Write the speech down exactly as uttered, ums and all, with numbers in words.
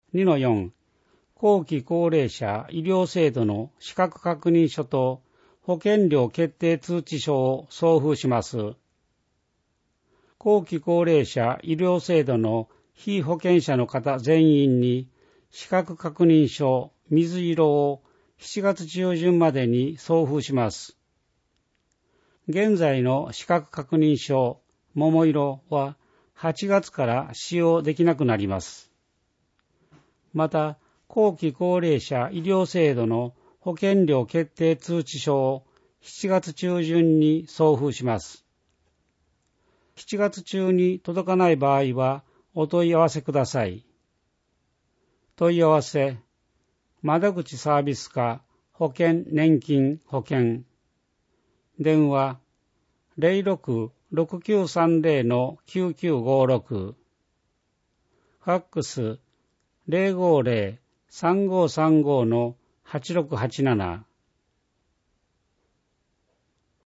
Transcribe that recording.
にのよん、後期高齢者医療制度の資格確認書と保険料決定通知書を送付します。後期高齢者医療制度の被保険者の方全員に資格確認書水色をしちがつ中旬までに送付します。現在の資格確認書桃色ははちがつから使用できなくなります。また、後期高齢者医療制度の保険料決定通知書をしちがつ中旬に送付します。しちがつ中に届かない場合はお問い合わせください。問い合わせ、窓口サービス課保険年金保険。電話、ゼロろく ろくきゅうさんゼロ きゅうきゅうごろく。ファックス、ゼロごゼロ さんごさんご はちろくはちなな。